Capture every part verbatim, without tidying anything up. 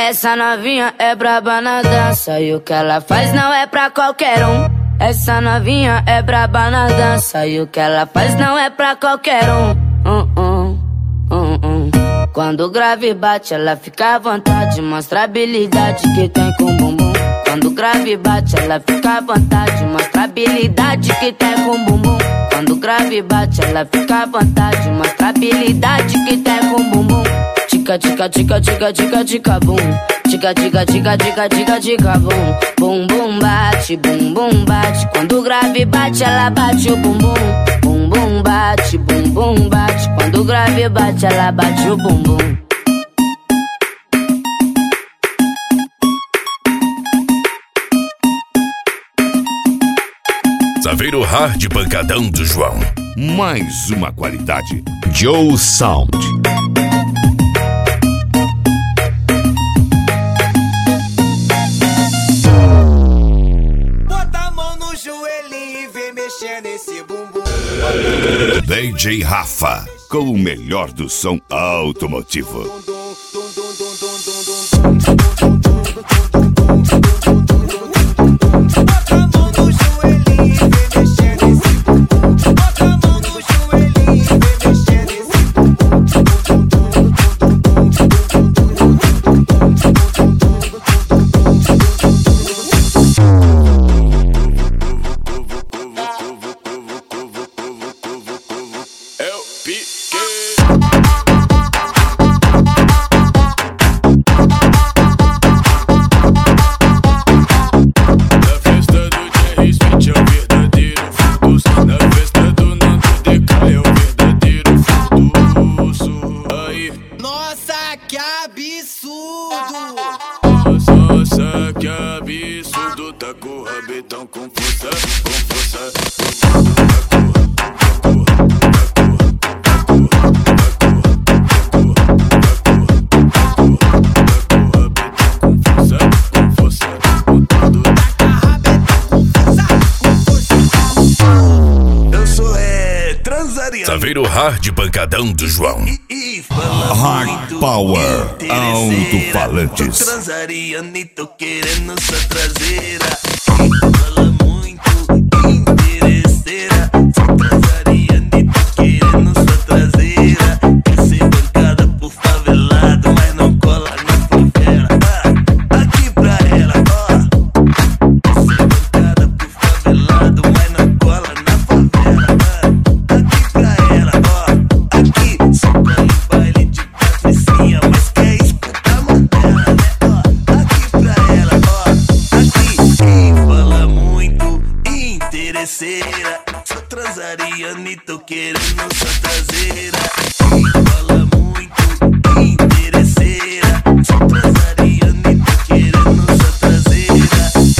Essa novinha é braba na dança e o que ela faz não é pra qualquer um. Essa novinha é braba na dança e o que ela faz não é pra qualquer um. Uh -uh, uh -uh. Quando o grave bate, ela fica à vontade, mostra a habilidade que tem com o bumbum. Quando o grave bate, ela fica à vontade, mostra a habilidade que tem com o bumbum. Quando o grave bate, ela fica à vontade, mostra a habilidade que tem com o bumbum. Tica, tica, tica, tica, tica, tica, bum. Tica, tica, tica, tica, tica, tica, bum. Bum, bum, bate, bum, bum, bate. Quando o grave bate, ela bate o bumbum. Bum, bum, bate, bum, bum, bate. Quando o grave bate, ela bate o bumbum. Saveiro Hard Pancadão do João. Mais uma qualidade. Joe Sound. Bota a mão no joelhinho e vem mexer nesse bumbum. D J Rafa, com o melhor do som automotivo. Saveiro Hard Pancadão do João. Hard Power Alto-Falantes. Transaria, nem tô querendo sua traseira. Fala muito, interesseira. Transaria, nem tô querendo sua traseira. Quer ser bancada por favelado, mas não cola na favela. Ah, aqui pra ela, ó. Quer ser bancada por favelado, mas não cola na favela. Ah, aqui pra ela, ó. Aqui, só pra ir baile de patricinha, mas quer escutar Mandela, né? Ó, aqui pra ela, ó. Aqui, quem fala muito, interesseira. Só transaria, nem tô querendo sua traseira. Quem fala muito, interesseira. Só transaria, nem tô querendo sua traseira.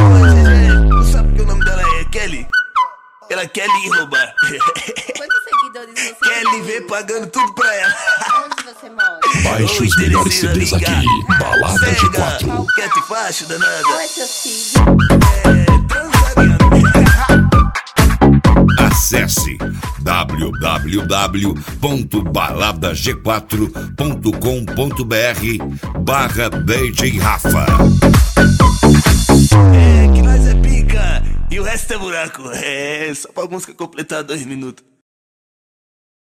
Não sabe que o nome dela é Kelly? Ela quer lhe roubar. Quantos seguidores você Quer lhe ver pagando tudo pra ela. Onde você mora? Baixe os melhores C Ds aqui. Balada G quatro. Quer te faixo, danada? Qual é seu signo? É, transaria. Acesse w w w ponto balada g quatro ponto com ponto b r barra D J Rafa. É, que nós é pica e o resto é buraco. É, só pra música completar dois minutos.